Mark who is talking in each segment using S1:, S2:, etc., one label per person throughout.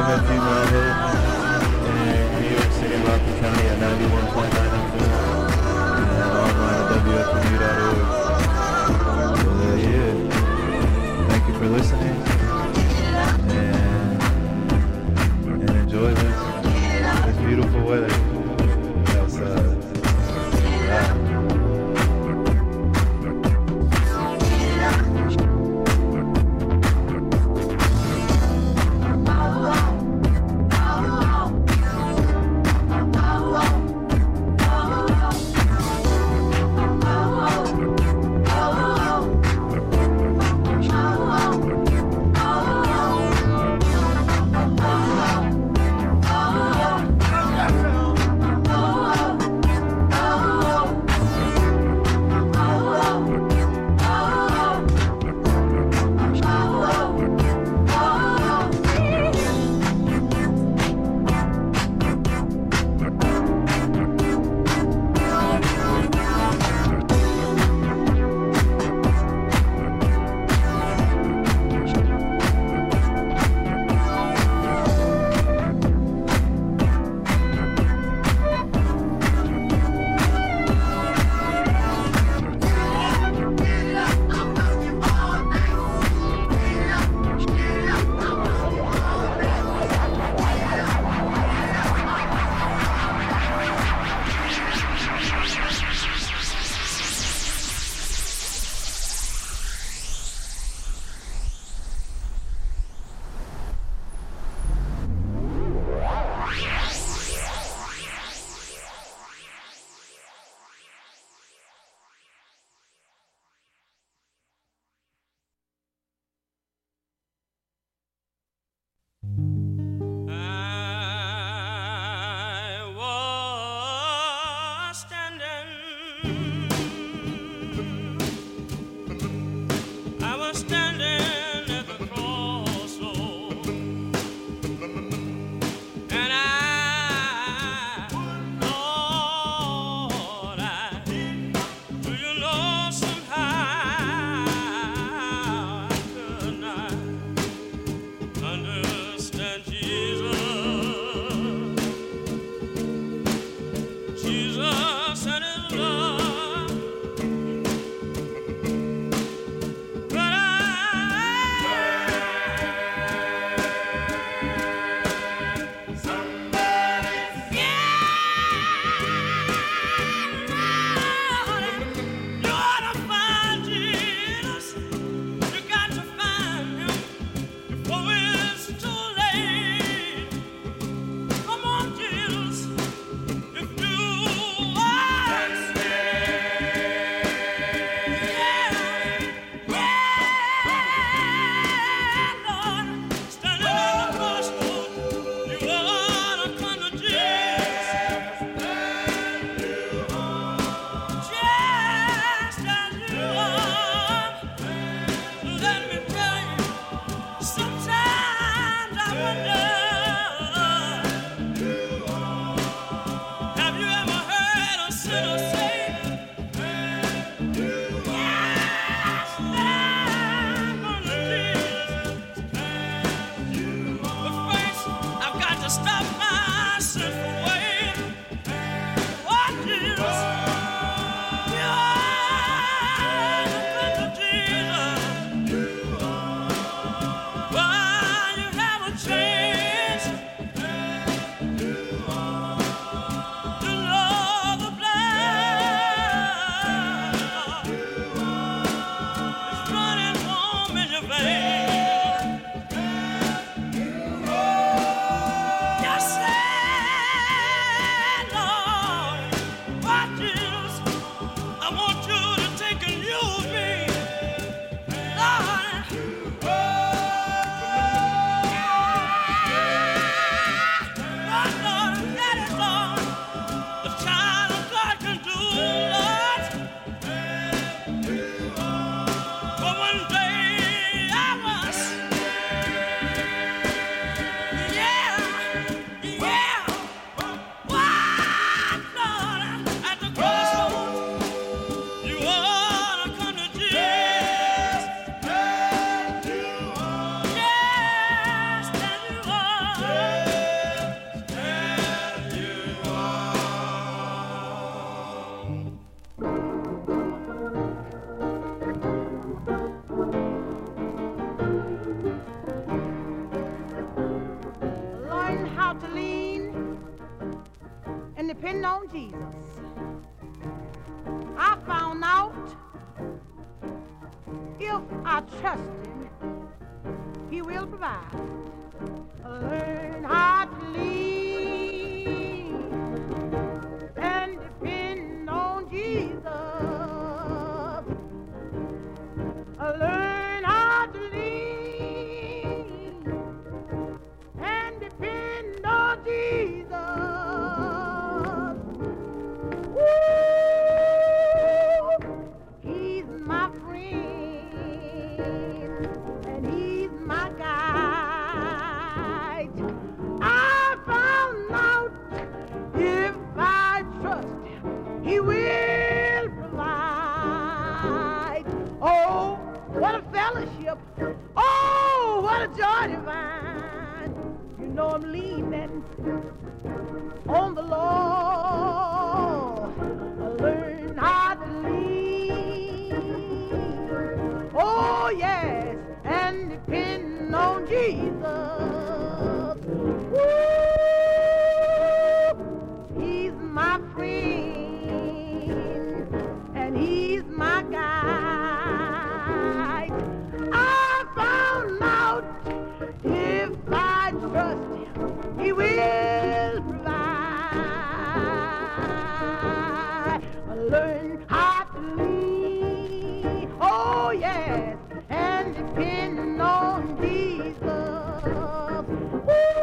S1: WFMU Malibu in New York City, Rockland County at 91.9 FM and online at WFMU.org. So yeah, thank you for listening and enjoy this beautiful weather outside.
S2: To love the blind. I found out if I trust him, he will provide. Learn how to lean and depend on Jesus. Learn how to lean and depend on Jesus. Woo! He's my friend and he's my guide. I found out if I trust him, he will provide. Oh, what a fellowship. Oh, what a joy divine. You know I'm leaning on the Lord. Learn how to lean. Oh, yes, and depend on Jesus. Woo! He's my friend and he's my guide. I found out if I trust him, he will provide. Learn how to lean, oh yes, and depend on Jesus. Woo!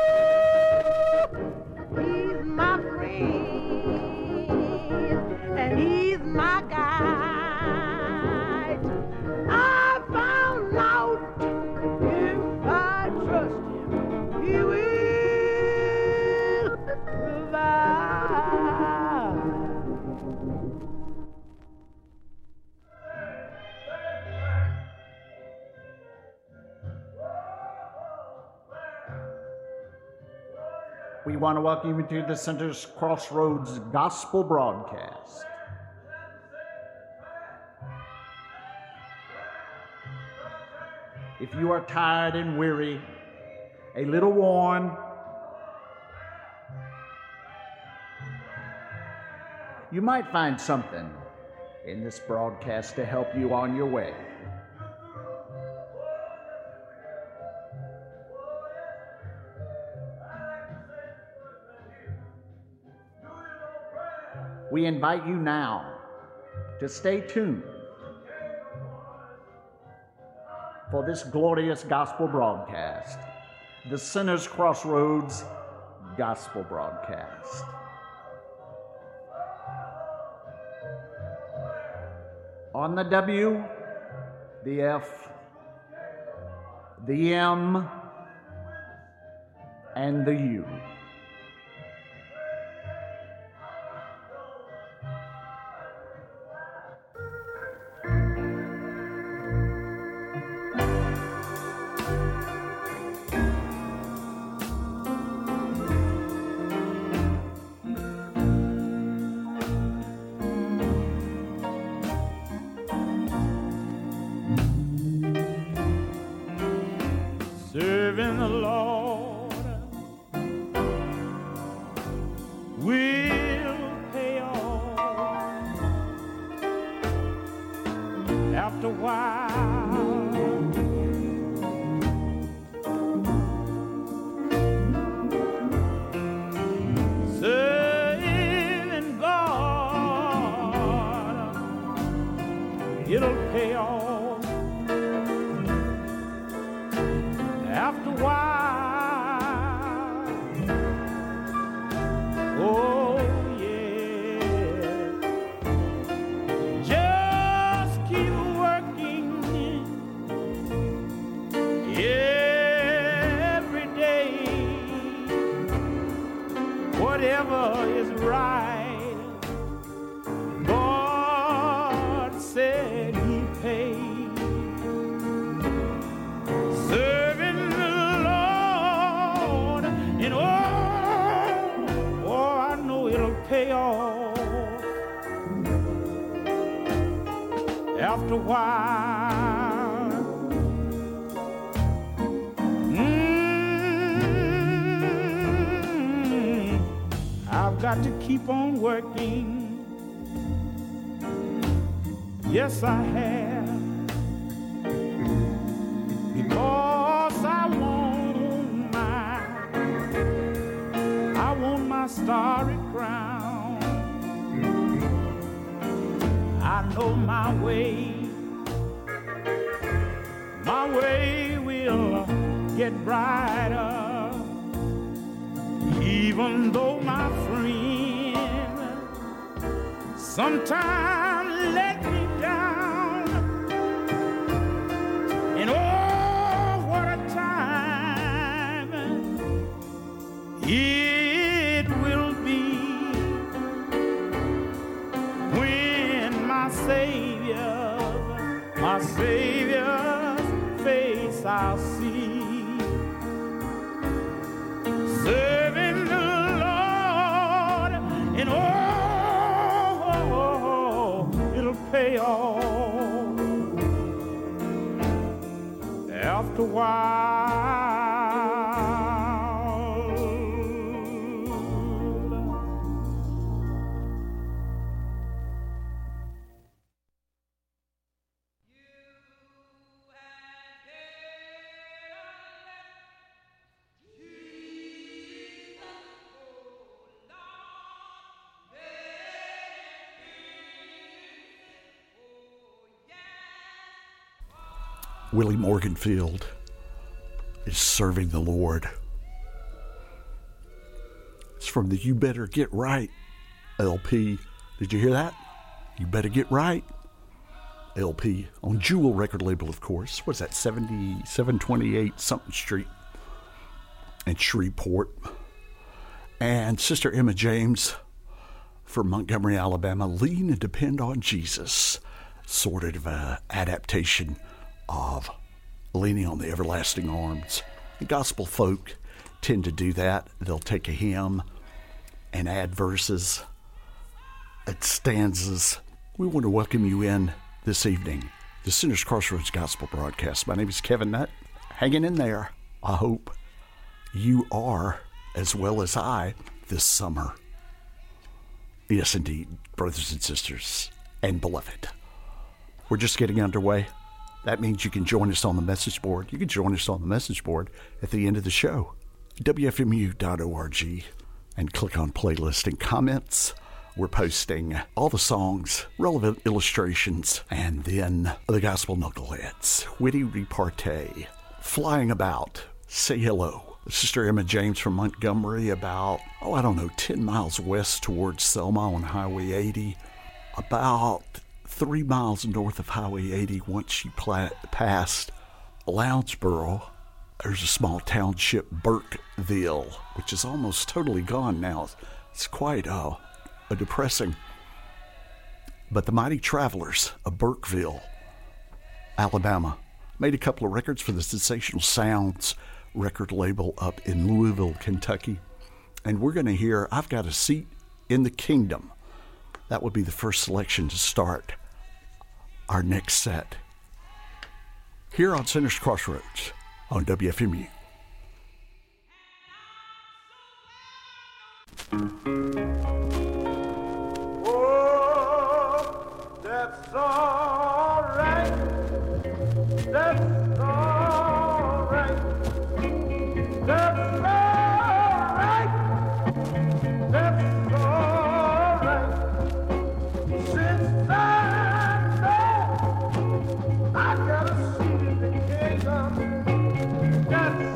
S2: He's my friend and he's my guide. I found out if I trust him, he will provide.
S3: We want to welcome you to the Center's Crossroads Gospel Broadcast. If you are tired and weary, a little worn, you might find something in this broadcast to help you on your way. We invite you now to stay tuned for this glorious gospel broadcast, the Center's Crossroads Gospel Broadcast. On the W, the F, the M, and the U.
S1: Serving the Lord will pay off after a while. Serving God, it'll pay off. After a while, oh yeah, just keep working every day, whatever is right, God said He'd pay. Pay off after a while. I've
S4: I've got to keep on working. Yes, I have. Because I want my starry crown. I know my way will get brighter, even though my friend sometimes let me down. And oh, what a time it will be when my Savior's face I'll see, serving the Lord, and oh, it'll pay off after a while.
S5: Willie Morganfield is serving the Lord. It's from the You Better Get Right LP. Did you hear that? You Better Get Right LP on Jewel record label, of course. What's that, 7728 something Street in Shreveport. And Sister Emma James from Montgomery, Alabama, Lean and Depend on Jesus. Sort of an adaptation of Leaning on the Everlasting Arms. The gospel folk tend to do that. They'll take a hymn and add verses and stanzas. We want to welcome you in this evening, the Sinners Crossroads Gospel Broadcast. My name is Kevin Nutt. Hanging in there. I hope you are, as well as I, this summer. Yes, indeed, brothers and sisters, and beloved. We're just getting underway. That means you can join us on the message board. You can join us on the message board at the end of the show, wfmu.org, and click on playlist and comments. We're posting all the songs, relevant illustrations, and then the gospel knuckleheads, witty repartee, flying about, say hello. Sister Emma James from Montgomery, about, 10 miles west towards Selma on Highway 80, about 3 miles north of Highway 80, once you passed Lounsboro, there's a small township, Burkeville, which is almost totally gone now. It's quite depressing. But the Mighty Travelers of Burkeville, Alabama, made a couple of records for the Sensational Sounds record label up in Louisville, Kentucky. And we're going to hear I've Got a Seat in the Kingdom. That would be the first selection to start our next set here on Sinners Crossroads on WFMU.
S4: Oh, that's all right. That's all right. That's all right. That's all right. Since I know I got a seat in the kingdom, that's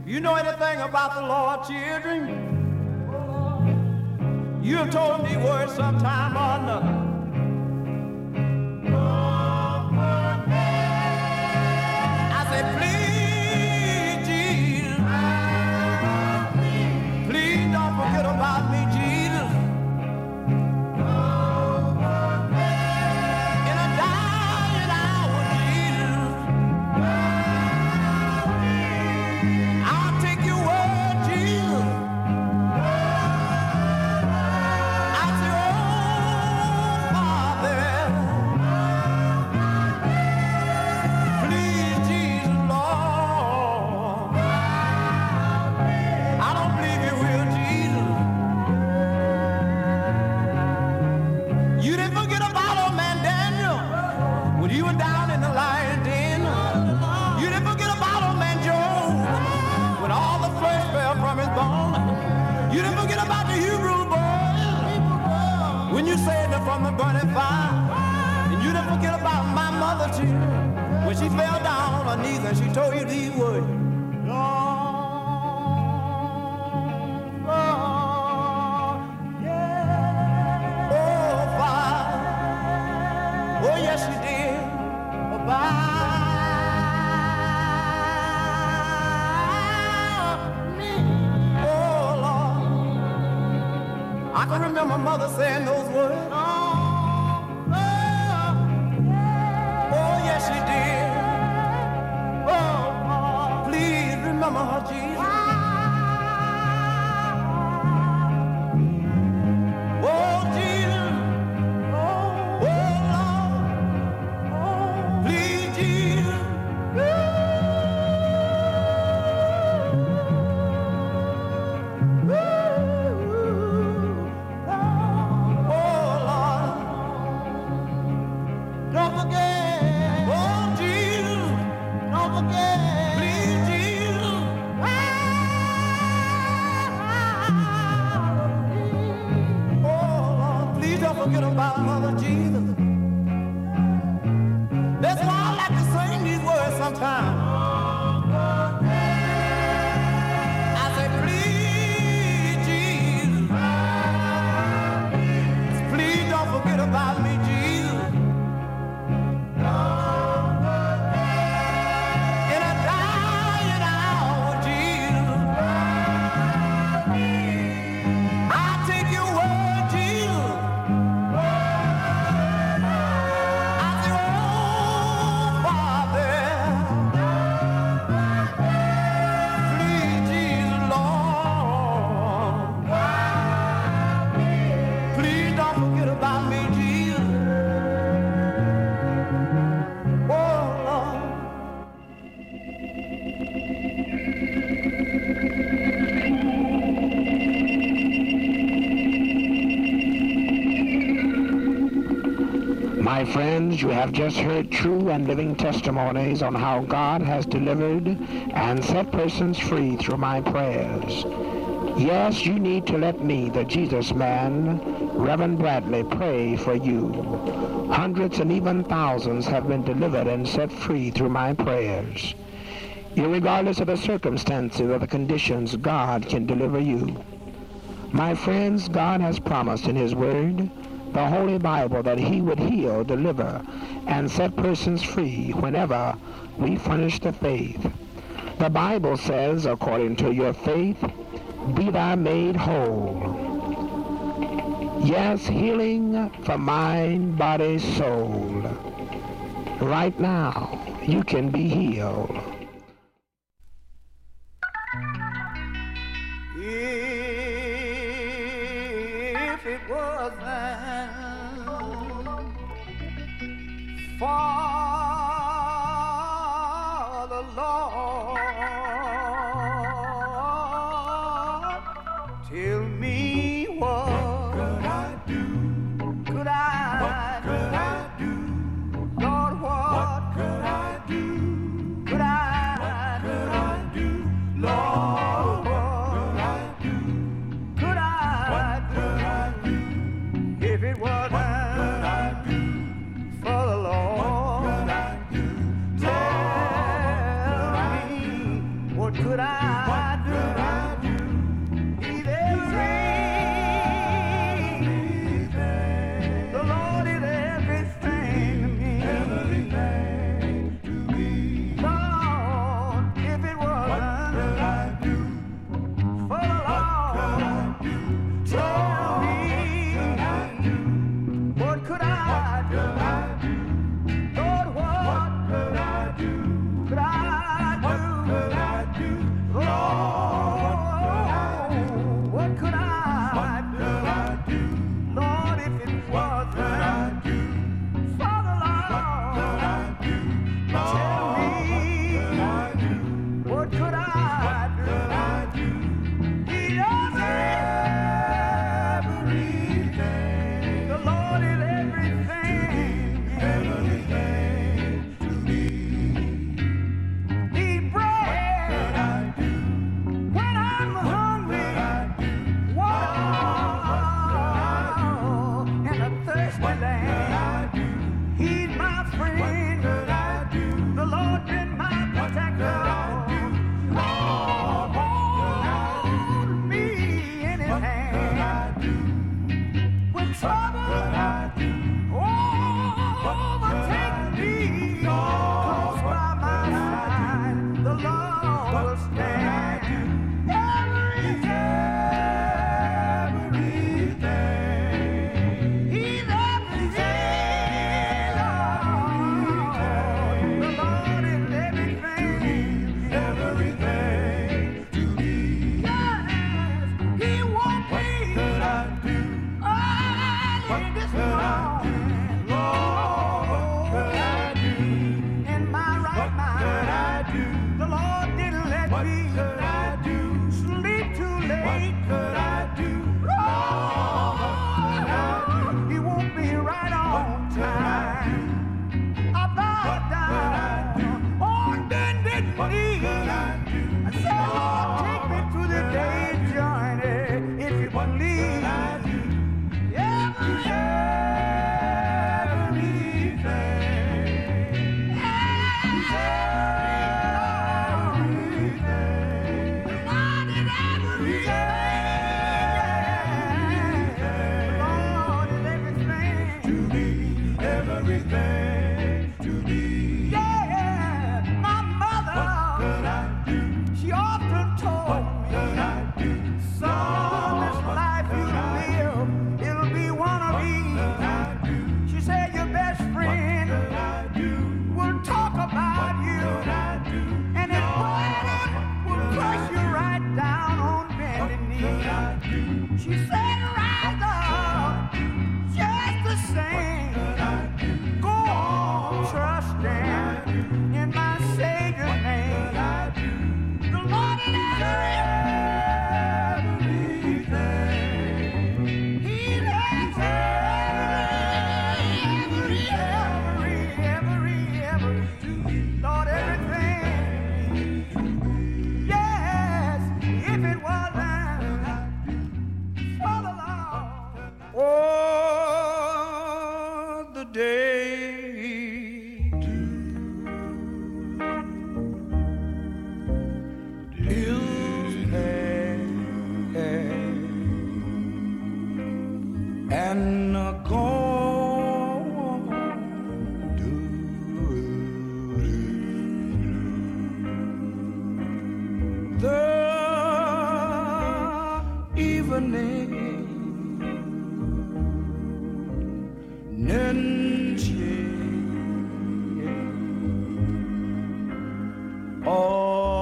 S4: You know anything about the Lord, children? You have told them these words sometime or another. I said, please, Jesus, please don't forget about me, Jesus. In a dying hour, Jesus, I'll take your word, Jesus. I say, oh, Father, please, Jesus, Lord, I don't believe you will, Jesus. You didn't forget about old man Daniel when you were down in the lion's den. You didn't forget about old man Job when all the flesh fell from his bones. You didn't forget about the Hebrew boys when you saved them from the burning fire. And you didn't forget about my mother too when she fell down on her knees and she told you these words. Oh, Father. Oh, yes, she did. About me. Oh, Lord. I can remember mother saying those words. Oh, yes, she did. Oh, please remember her, Jesus. Oh, Jesus. Oh, Lord. Please, Jesus. Oh, Lord. Don't forget. Oh, Jesus. Don't forget. Please, Jesus. Oh, Lord. Please don't forget about Mother Jesus. That's why I like to sing these words sometimes. I say, please, Jesus. Please don't forget about me, Jesus. In a dying hour, Jesus, I'll take your word, Jesus. I say, oh, Father, please, Jesus, Lord, please don't forget about me, Jesus. Oh, Lord.
S6: My friends, you have just heard true and living testimonies on how God has delivered and set persons free through my prayers. Yes, you need to let me, the Jesus man, Reverend Bradley, pray for you. Hundreds and even thousands have been delivered and set free through my prayers. Irregardless of the circumstances or the conditions, God can deliver you. My friends, God has promised in His Word, the Holy Bible, that He would heal, deliver, and set persons free whenever we furnish the faith. The Bible says, according to your faith, be thou made whole. Yes, healing for mind, body, soul. Right now, you can be healed.
S4: If it wasn't for the Lord, tell me what could I do? Could I? What could I do? Lord, what could I do? Could I? What could I do? Lord, what could I do? Could I? What could I do? If it wasn't for the Lord, what could I do? Tell me, what could I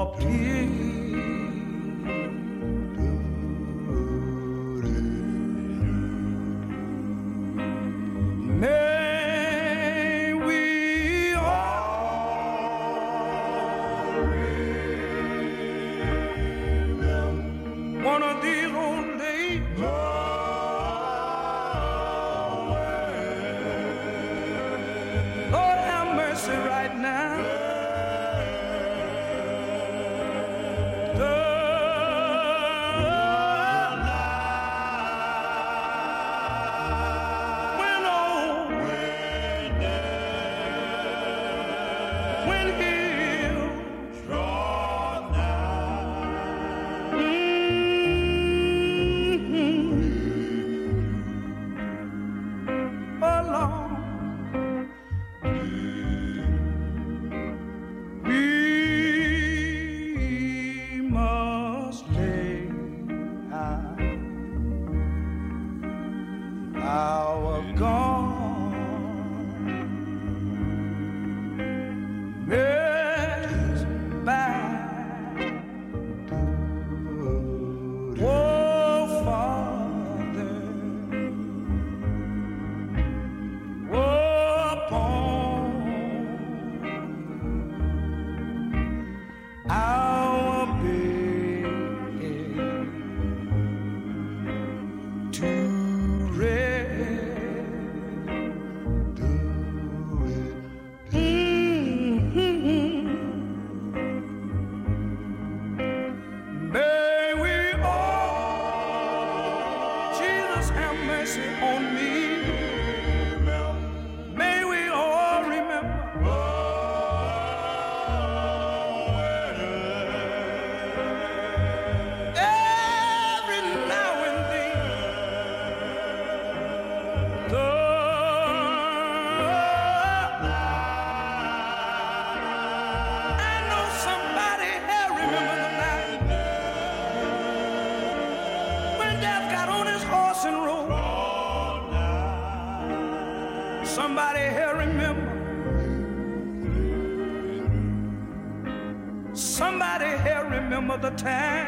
S7: The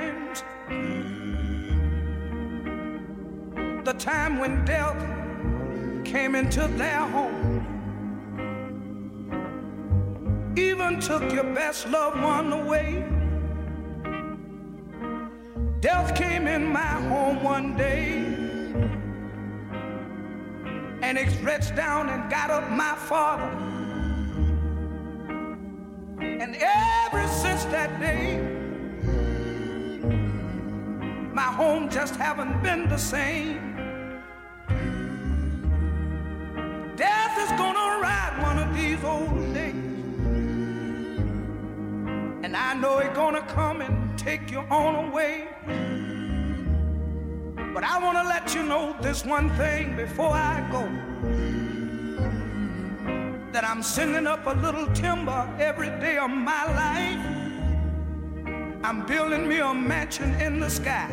S7: time when death came into their home, even took your best loved one away. Death came in my home one day, and it stretched down and got up my father. And ever since that day, my home just haven't been the same. Death is gonna ride one of these old days, and I know it's gonna come and take you on away. But I wanna let you know this one thing before I go, that I'm sending up a little timber every day of my life. I'm building me a mansion in the sky.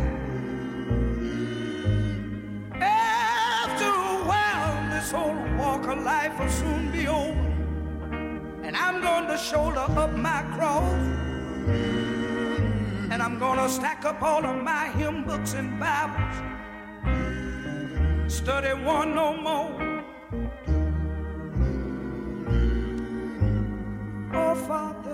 S7: After a while, this old walk of life will soon be over, and I'm going to shoulder up my cross, and I'm going to stack up all of my hymn books and Bibles, study one no more. Oh, Father,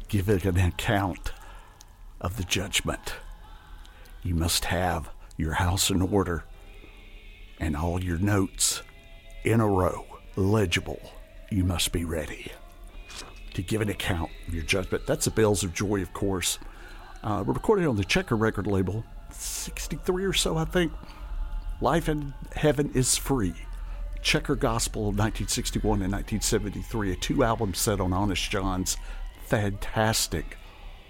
S5: giving an account of the judgment. You must have your house in order and all your notes in a row, legible. You must be ready to give an account of your judgment. That's the Bells of Joy, of course. We're recording on the Checker record label, 63 or so, I think. Life in Heaven is Free. Checker Gospel, 1961 and 1973, a 2-album set on Honest John's fantastic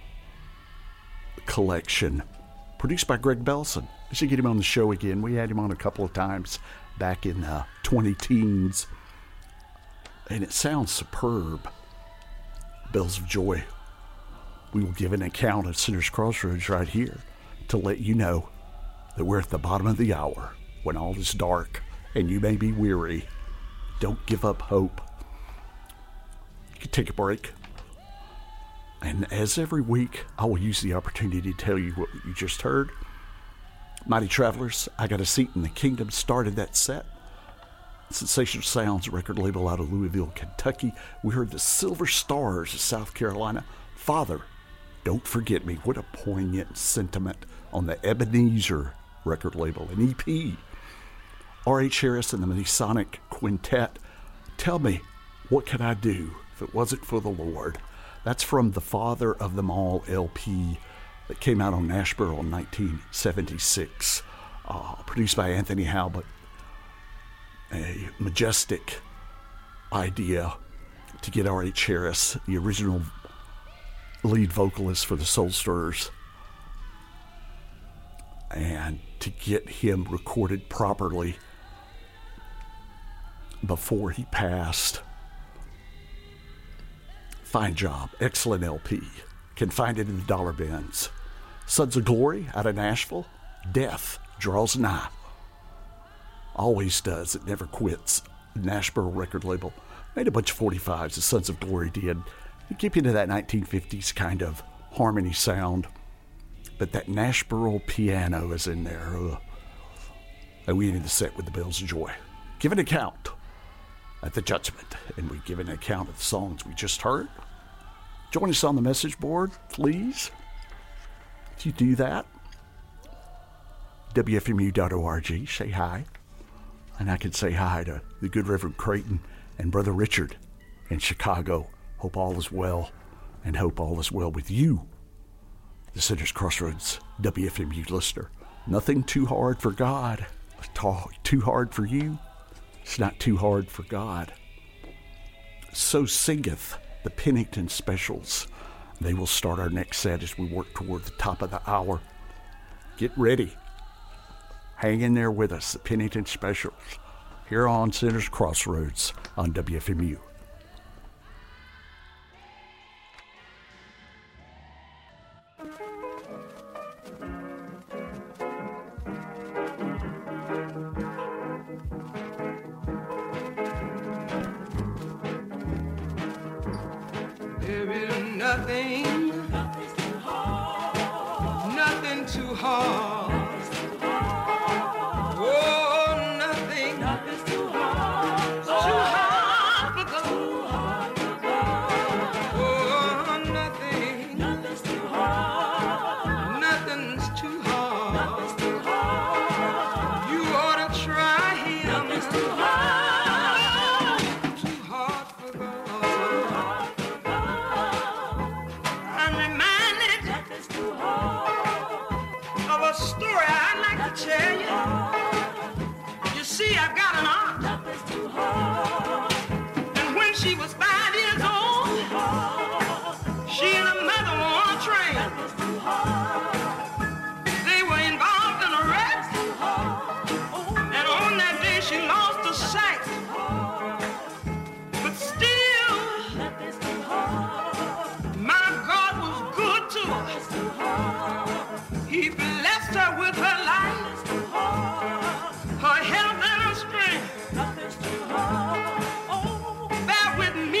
S5: collection, produced by Greg Belson. I should get him on the show again. We had him on a couple of times back in 20-teens, and it sounds superb. Bells of Joy. We will give an account of Sinner's Crossroads right here to let you know that we're at the bottom of the hour when all is dark and you may be weary. Don't give up hope. You can take a break. And as every week, I will use the opportunity to tell you what you just heard. Mighty Travelers, I Got a Seat in the Kingdom started that set. Sensational Sounds record label out of Louisville, Kentucky. We heard the Silver Stars of South Carolina. Father, Don't Forget Me. What a poignant sentiment on the Ebenezer record label, an EP. R.H. Harris and the Masonic Quintet. Tell Me, What Could I Do If It Wasn't for the Lord? That's from the Father of Them All LP that came out on Nashville in 1976. Produced by Anthony Halbert. A majestic idea to get R.H. Harris, the original lead vocalist for the Soul Stirrers, and to get him recorded properly before he passed. Fine job. Excellent LP. Can find it in the dollar bins. Sons of Glory out of Nashville. Death Draws Nigh. Always does. It never quits. Nashville record label. Made a bunch of 45s. The Sons of Glory did. You keep into that 1950s kind of harmony sound. But that Nashville piano is in there. And we ended the set with the Bells of Joy. Give an account at the judgment. And we give an account of the songs we just heard. Join us on the message board, please. If you do that, WFMU.org, say hi. And I can say hi to the good Reverend Creighton and Brother Richard in Chicago. Hope all is well, and hope all is well with you, the Sinner's Crossroads WFMU listener. Nothing too hard for God. Too hard for you. It's not too hard for God. So singeth the Pennington Specials. They will start our next set as we work toward the top of the hour. Get ready. Hang in there with us, the Pennington Specials, here on Sinner's Crossroads on WFMU.
S7: There is nothing too hard. Nothing too hard. Oh, nothing's too hard. Too hard for God. Oh, nothing's too hard. Nothing's too hard. You ought to try Him. Nothing's too hard. Too hard for God. I'm reminded of a story I'd like to tell you. You see, I've got an aunt, and when she was 5 years old, she and her mother were on a train. They were involved in a wreck, and on that day she lost her sight. But still, my God was good to her. He blessed her with her life, her health and her strength. Bear with me.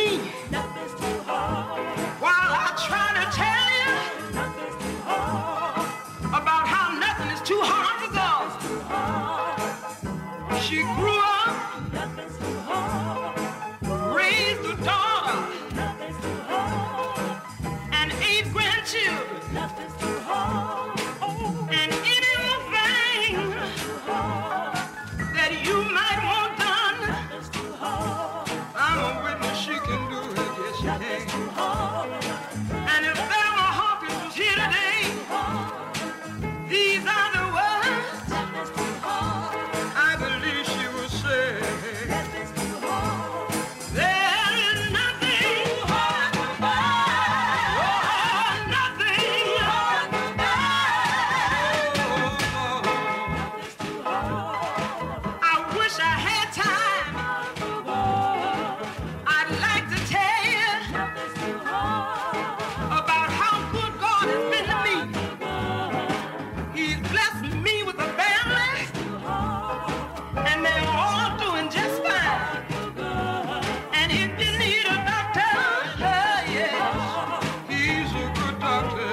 S7: If you need a doctor, yeah, he's a good doctor.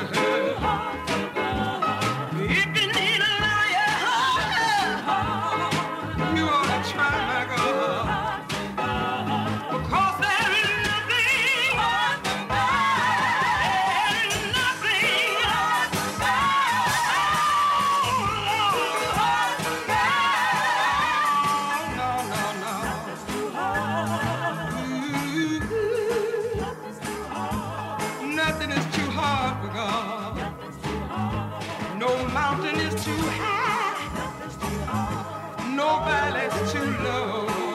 S7: If you need a lawyer, you ought to try my God. Because there is nothing, nothing is too hard for God. No mountain is too high. No valley's too low.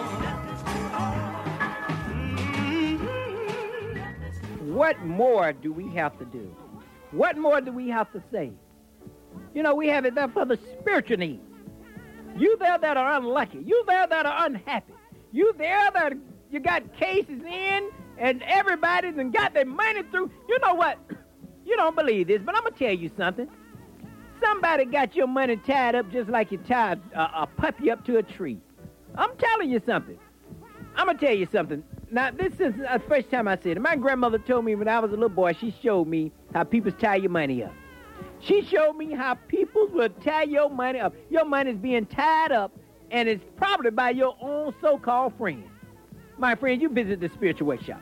S8: What more do we have to do? What more do we have to say? You know, we have it there for the spiritual needs. You there that are unlucky. You there that are unhappy. You there that you got cases in and everybody's and got their money through. You know what? You don't believe this, but I'm going to tell you something. Somebody got your money tied up just like you tied a puppy up to a tree. I'm telling you something. I'm going to tell you something. Now, this is the first time I said it. My grandmother told me when I was a little boy, she showed me how people tie your money up. She showed me how people would tie your money up. Your money's being tied up, and it's probably by your own so-called friend. My friend, you visit the Spiritual Workshop.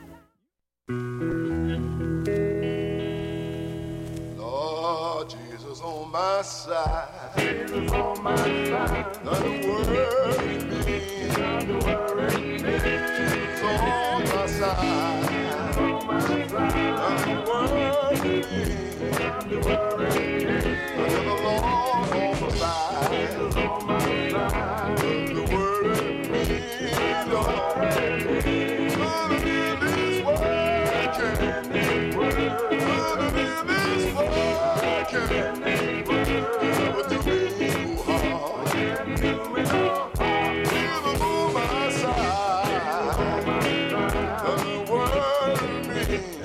S9: Lord Jesus on my side. Jesus on my side. Nothing worries me. Nothing worries me. Jesus on my side. Nothing worries me. Nothing worries me. Under the Lord on my side. Jesus on my side. Nothing worries me. Lord. Nothing in this world can. Nothing in this world can. Never do me no harm. Jesus on my side. Nothing worries me.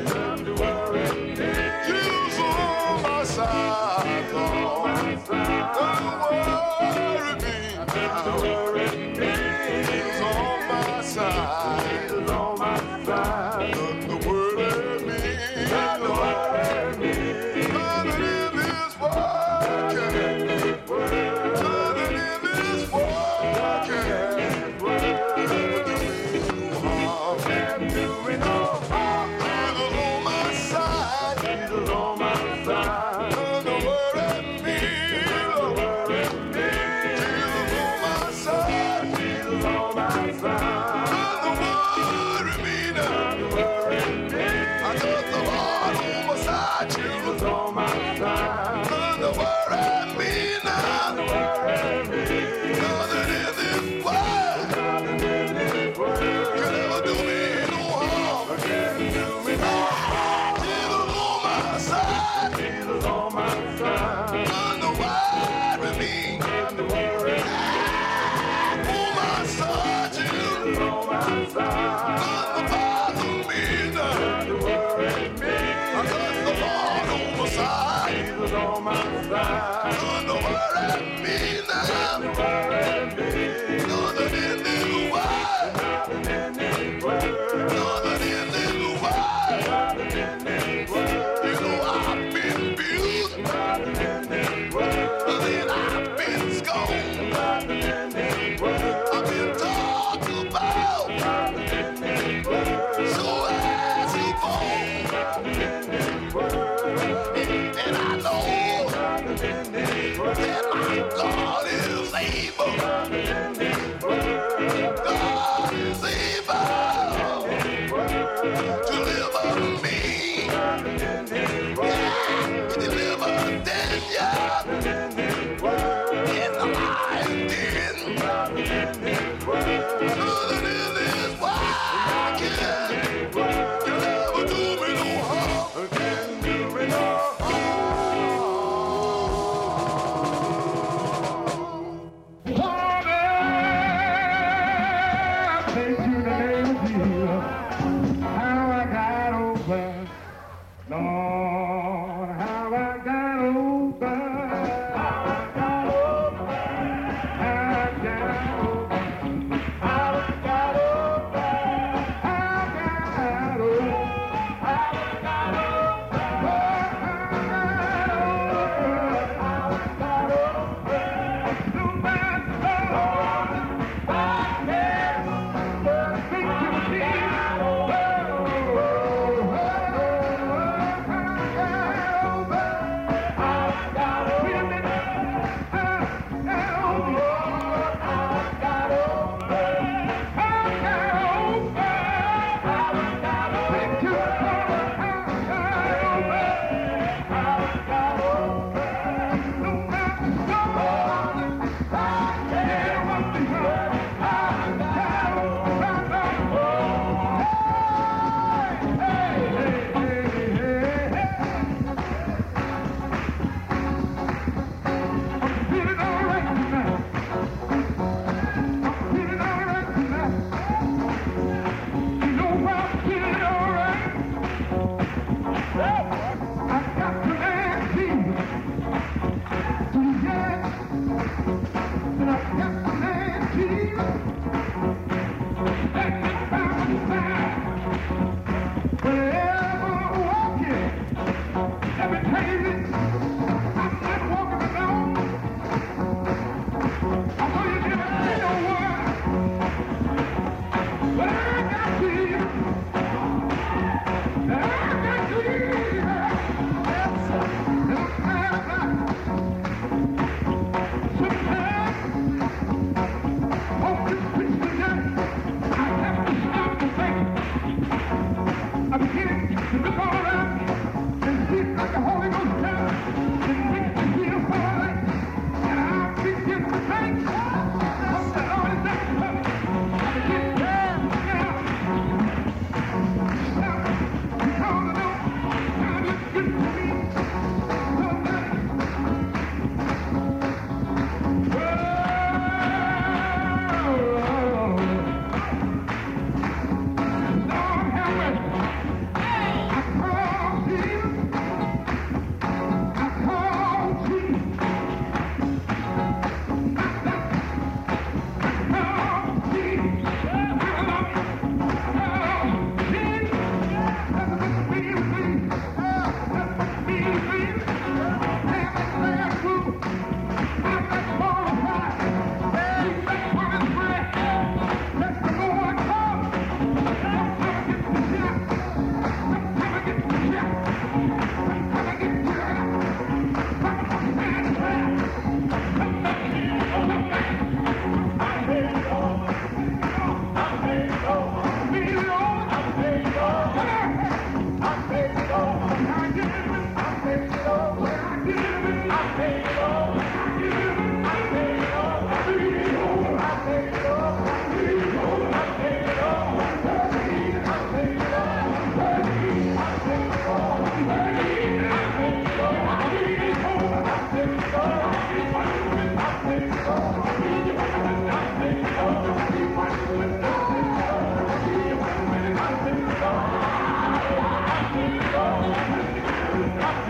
S9: Jesus on my side, Lord. Nothing worries me now. Jesus on my side. Nothing worries me, Lord. Nothing in this world can. Nothing in this world can. Never do me no harm. Jesus on my side. Jesus on my side. Nothing worries me, Lord. Jesus on my side. Jesus on my side. Nothing worries me now. I got the Lord on my side. Jesus on my side. Nothing worries me now. Nothing in this world can ever do me no harm. Jesus on my side. Jesus on my side. Nothing worries me. On my side, Jesus on my side. Nothing bothers me now. I got the Lord on my side. Jesus on my side. Nothing worries me now. Nothing in this world. Nothing in this world. You know I've been abused. Then I've been scorned. I've been talked about. So as you fall. And I know that my God is able. God is able to deliver me. Yeah, he delivered Daniel in the lion's den. Nothing in this world can never do me no harm. Can do me no harm.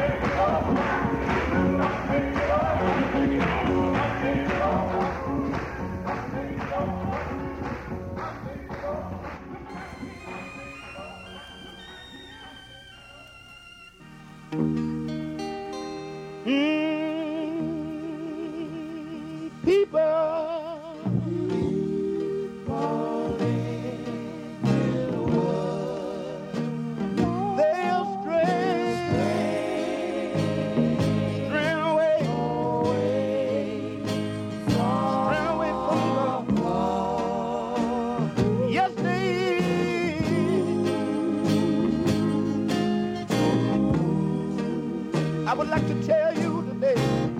S7: I would like to tell you today.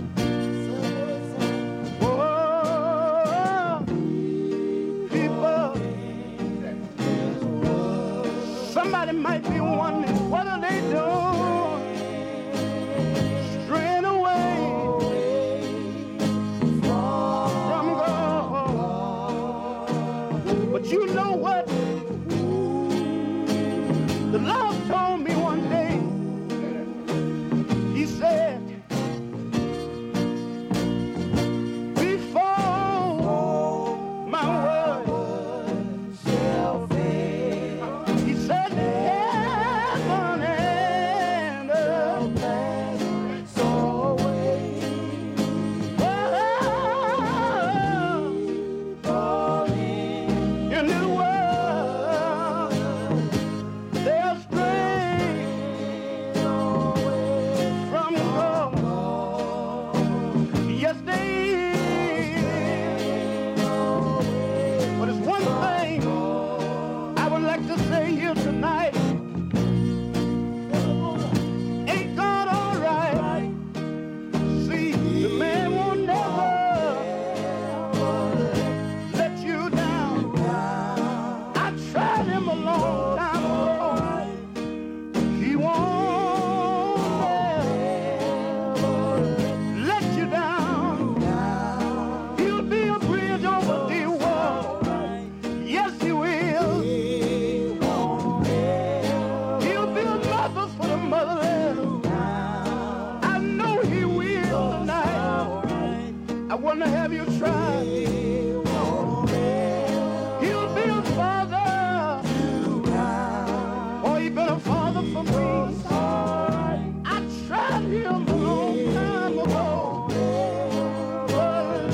S7: Oh, people, somebody might be wondering what are they doing, straying away from God. But you know what? The Lord told me one day. He said, before my word shall fail, he said, heaven and earth pass away. Oh, in the world, there's strength from God. Yes, they is. But it's one thing I would like to say here tonight. Ain't God all right? See, the man will never let you down. I tried him a long time ago. He won't let you down. He'll be a bridge over the wall. Yes, he will. He'll be a mother for the motherless. I know he will tonight. I wonder, have you tried? He'll be a father. Oh, he been a father for me. I tried him a long time ago. But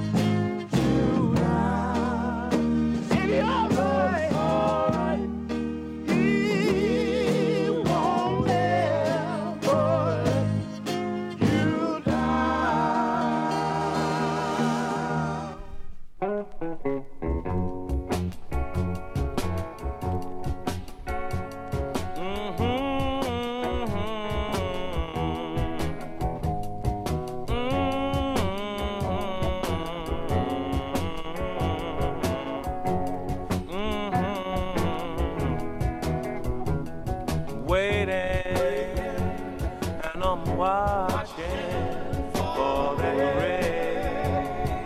S7: ain't he all right? He won't never let you
S1: Waiting and I'm watching for the rain.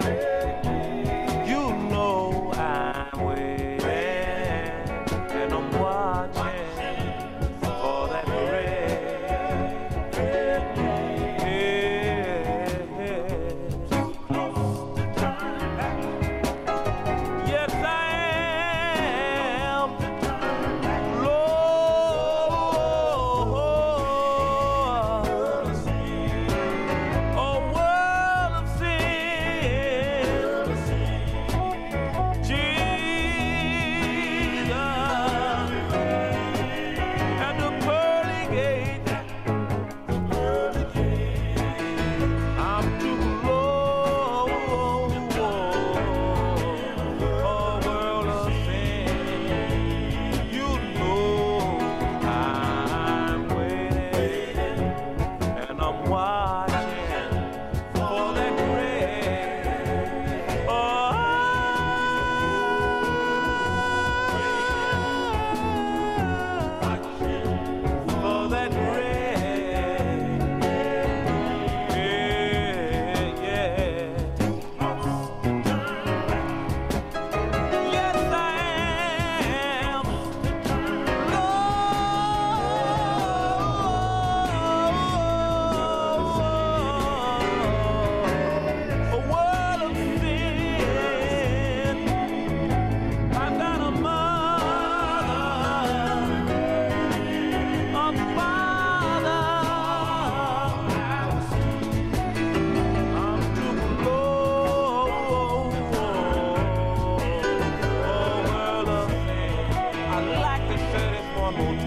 S1: You know I'm waiting and I'm watching for that rain. Yes, I am. Lord,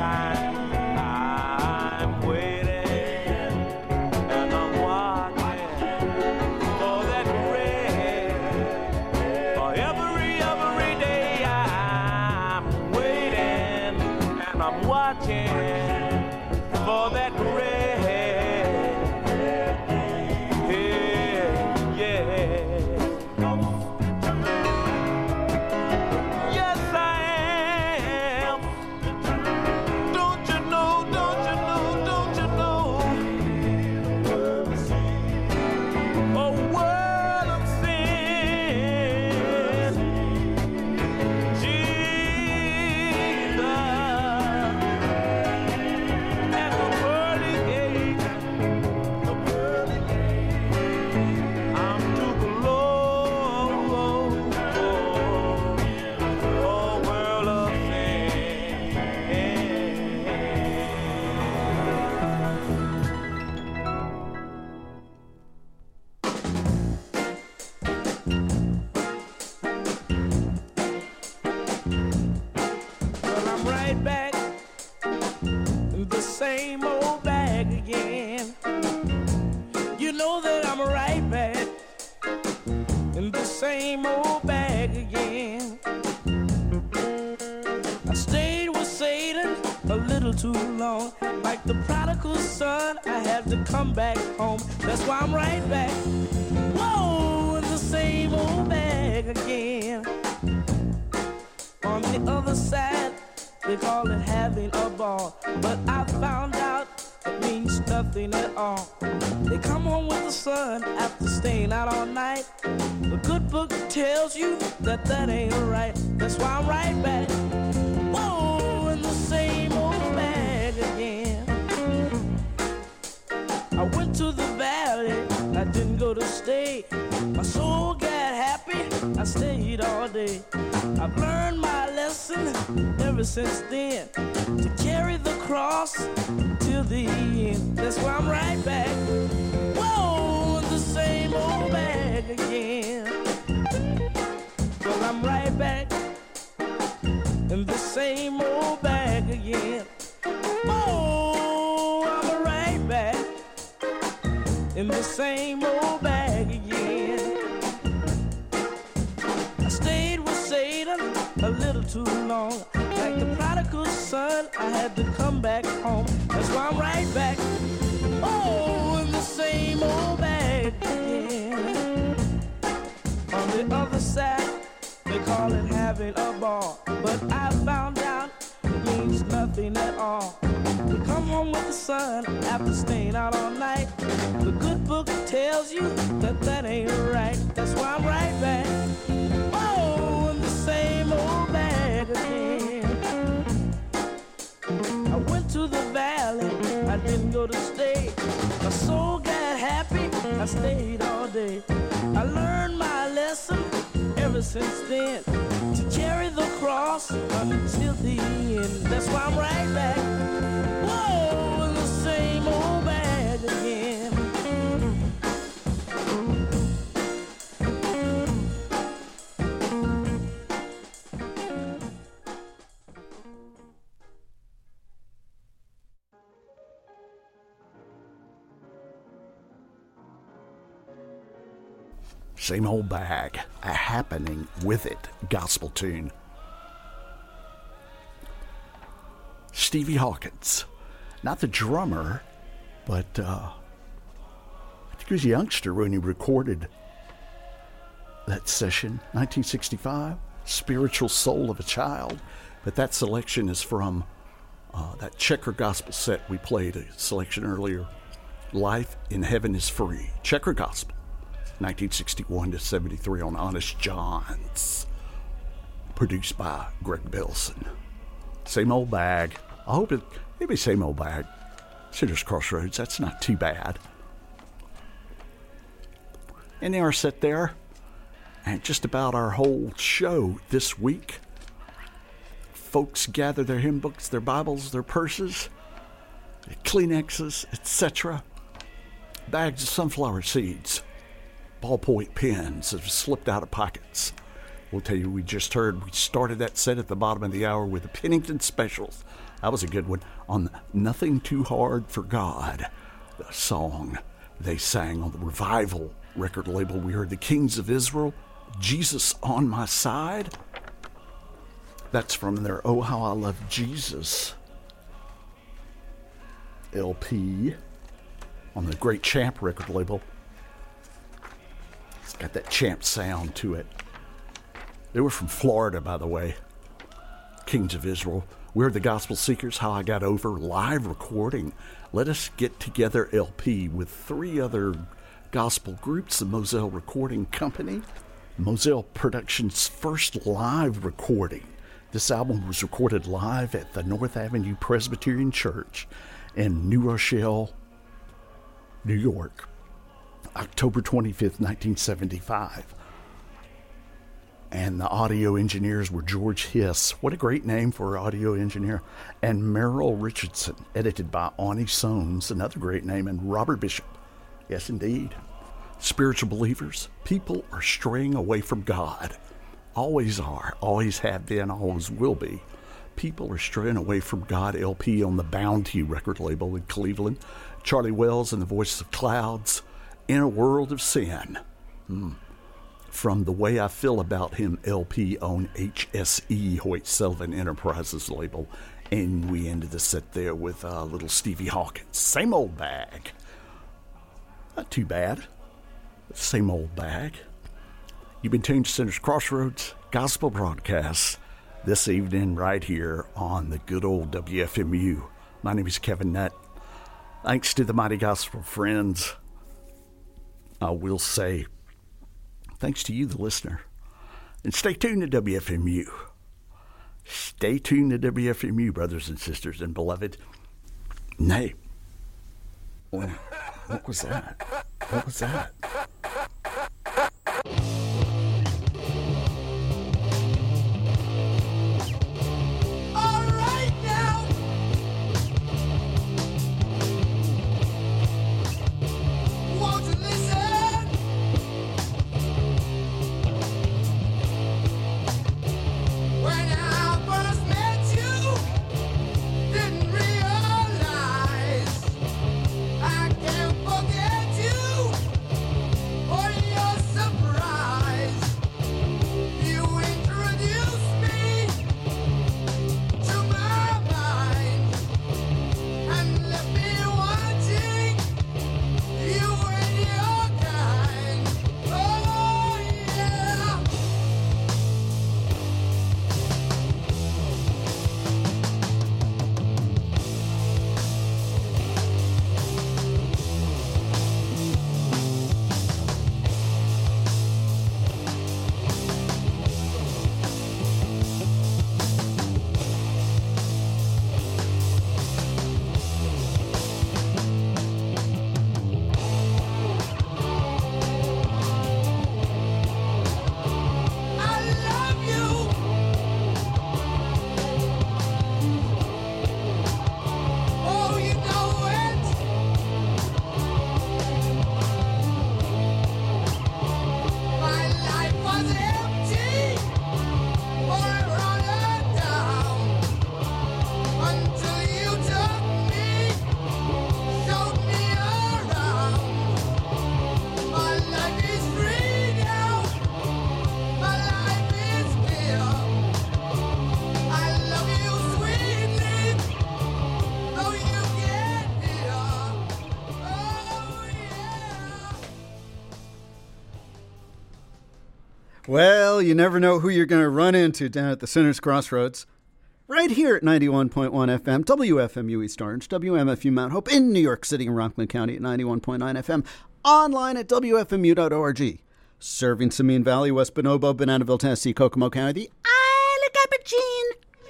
S4: I'm waiting and I'm watching for that rain. For every day I'm waiting and I'm watching for that rain.
S7: Same old bag again. I stayed with Satan a little too long. Like the prodigal son, I had to come back home. That's why I'm right back. Whoa, in the same old bag again. On the other side, they call it having a ball. But I found out it means nothing at all. They come home with the sun after staying out all night. The good book tells you that that ain't right. That's why I'm right back. Whoa, in the same old bag again. I went to the valley, I didn't go to stay. My soul got happy, I stayed all day. I've learned my lesson ever since then, to carry the cross till the end. That's why I'm right back. Whoa, in the same old bag again. Well, I'm right back in the same old bag again. Oh, I'm right back in the same old bag again. I stayed with Satan a little too long. Like the prodigal son, I had to come back home. That's why I'm right back. Oh, in the same old bag again. On the other side, they call it having a ball. But I found out it means nothing at all. We come home with the sun after staying out all night. The good book tells you that that ain't right. That's why I'm right back. Oh, in the same old bag again. I went to the valley, I didn't go to stay. My soul got happy, I stayed all day. I learned my lesson ever since then, to carry the cross until the end. That's why I'm right back. Whoa, in the same old bag again.
S5: Same old bag, a happening with it gospel tune. Stevie Hawkins, not the drummer, but I think he was a youngster when he recorded that session, 1965, Spiritual Soul of a Child. But that selection is from that Checker Gospel set we played, a selection earlier, Life in Heaven is Free, Checker Gospel. 1961 to 73 on Honest John's, produced by Greg Bilson. Same old bag. I hope maybe same old bag. Citrus Crossroads, that's not too bad. And they are set there, and just about our whole show this week. Folks gather their hymn books, their Bibles, their purses, their Kleenexes, etc. Bags of sunflower seeds. Ballpoint pens have slipped out of pockets. We'll tell you, we just heard, we started that set at the bottom of the hour with the Pennington Specials, That was a good one. On Nothing Too Hard for God, the song they sang on the Revival record label. We heard the Kings of Israel, Jesus on My Side. That's from their Oh How I Love Jesus LP on the Great Champ record label. It's got that Champ sound to it. They were from Florida, by the way. Kings of Israel. We're the Gospel Seekers, How I Got Over, live recording. Let Us Get Together LP with 3 other gospel groups, the Moselle Recording Company, Moselle Productions' first live recording. This album was recorded live at the North Avenue Presbyterian Church in New Rochelle, New York, October 25th, 1975. And the audio engineers were George Hiss. What a great name for an audio engineer. And Merrill Richardson, edited by Ani Soames, another great name, and Robert Bishop. Yes, indeed. Spiritual believers, people are straying away from God. Always are, always have been, always will be. People are straying away from God LP on the Bounty record label in Cleveland. Charlie Wells and the Voices of Clouds, In a World of Sin. From The Way I Feel About Him LP on HSE, Hoyt Sullivan Enterprises label. And we ended the set there with little Stevie Hawkins. Same old bag. Not too bad. Same old bag. You've been tuned to Sinners Crossroads Gospel Broadcasts this evening right here on the good old WFMU. My name is Kevin Nutt. Thanks to the Mighty Gospel Friends. I will say thanks to you, the listener. And stay tuned to WFMU. Stay tuned to WFMU, brothers and sisters and beloved. Nay. What was that? What was that?
S10: Well, you never know who you're going to run into down at the Sinners Crossroads. Right here at 91.1 FM, WFMU East Orange, WMFU Mount Hope in New York City and Rockland County at 91.9 FM, online at WFMU.org. Serving Samin Valley, West Bonobo, Bananaville, Tennessee, Kokomo County, the Isle of Capuchin.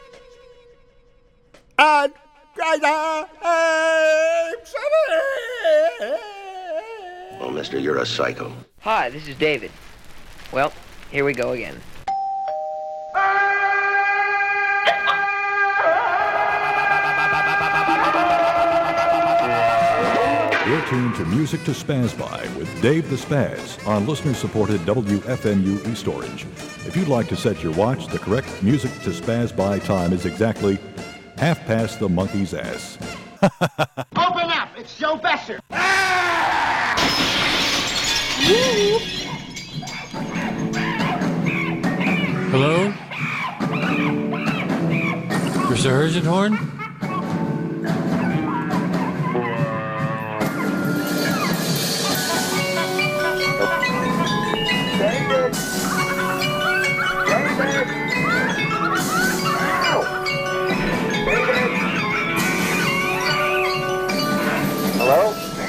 S10: And
S11: Oh, mister, you're a psycho.
S12: Hi, this is David. Well, here we go again.
S13: You're tuned to Music to Spaz By with Dave the Spaz on listener-supported WFMU East Orange. If you'd like to set your watch, the correct Music to Spaz By time is exactly half past the monkey's ass.
S14: Open up! It's Joe Besser!
S15: Hello? Mr. Urgenthorn?
S14: Hello?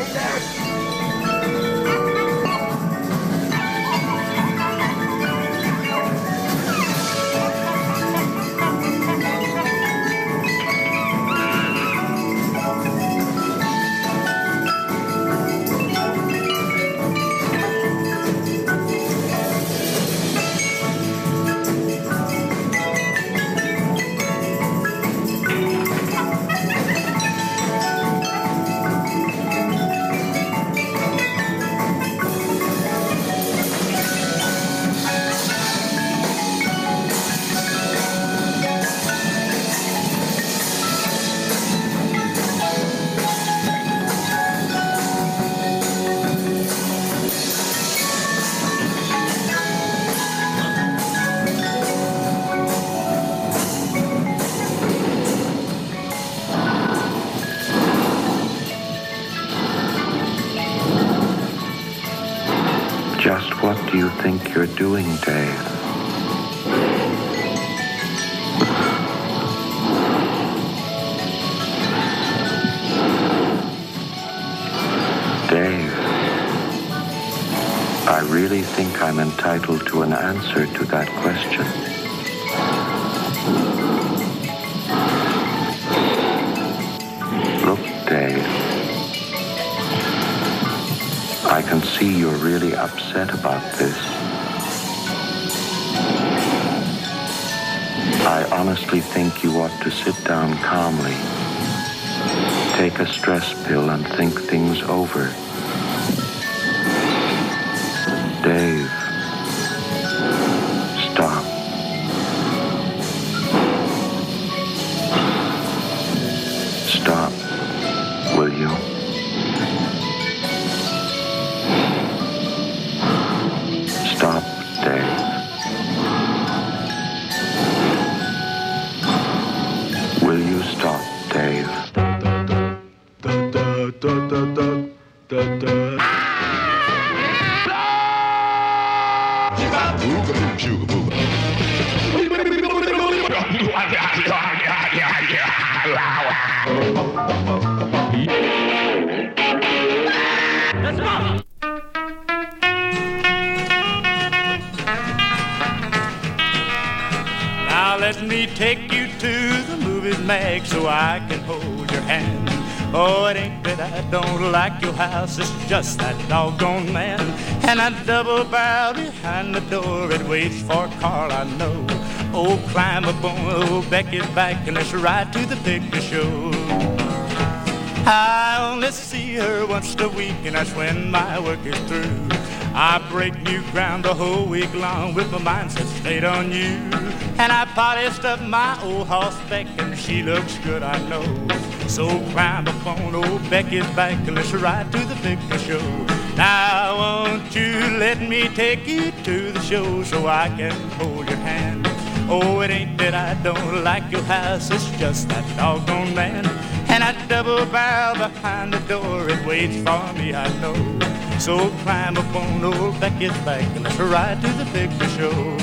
S11: Just what do you think you're doing, Dave? Dave, I really think I'm entitled to an answer to that question. Look, Dave, I can see you're really upset about this. I honestly think you ought to sit down calmly, take a stress pill, and think things over. Dave, stop. Stop, will you? Stop, Dave. Will you stop, Dave?
S7: Let's go! Now let me take you to the movies, Meg, so I can hold your hand. Oh, it ain't that I don't like your house, it's just that doggone man. And I double barrel behind the door, it waits for Carl, I know. Oh, climb up on old Becky's back and let's ride to the picture show. I only see her once a week and that's when my work is through. I break new ground the whole week long with my mindset straight on you. And I polished up my old horseback and she looks good, I know. So climb up on old Becky's back and let's ride to the picture show. Now won't you let me take you to the show so I can hold your hand. Oh, it ain't that I don't like your house, it's just that doggone man. And I double barrel behind the door, it waits for me, I know. So climb up on old Becky's back and let's ride to the picture show.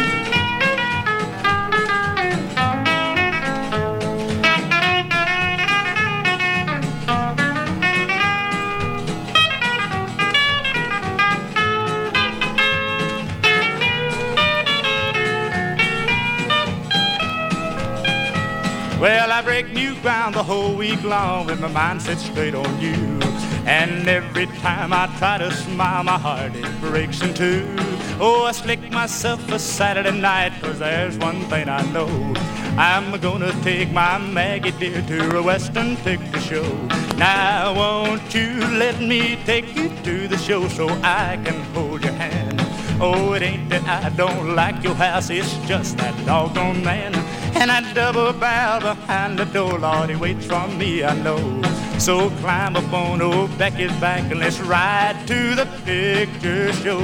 S7: Well, I break new ground the whole week long with my mind set straight on you. And every time I try to smile, my heart it breaks in two. Oh, I slick myself a Saturday night, 'cause there's one thing I know. I'm gonna take my Maggie dear to a Western picture show. Now won't you let me take you to the show so I can hold your hand. Oh, it ain't that I don't like your house, it's just that doggone man.
S4: And that double barrel behind the door, Lord, he waits for me, I know. So climb up on old Becky's back and let's ride to the picture show.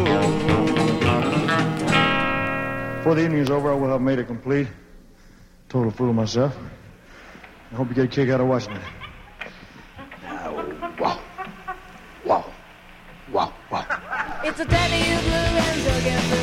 S16: Before the evening's over, I will have made it complete. Total fool of myself. I hope you get a kick out of watching it.
S17: Wow. It's a daddy blue and against the